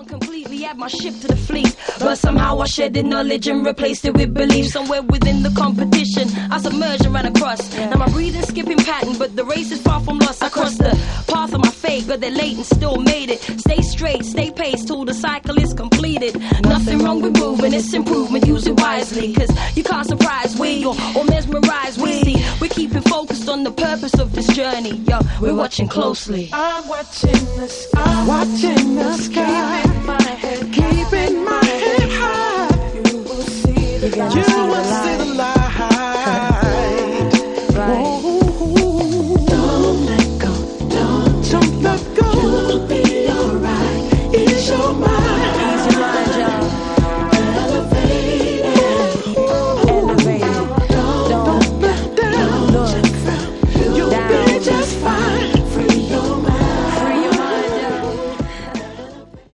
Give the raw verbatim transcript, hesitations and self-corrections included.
gone completely, add my ship to the fleet. But somehow I shedded knowledge and replaced it with belief. Somewhere within the competition, I submerged and ran across. Now my breathing skipping pattern, but the race is far from lost. I crossed the path of my fate, but they're late and still made it. Stay straight, stay paced till the cycle is completed. Nothing wrong with moving, it's improvement, use it wisely. Cause you can't surprise we or, or mesmerize we. See, we're keeping focused on the purpose of this journey. Yo, we're watching closely. I'm watching the sky, watching the sky.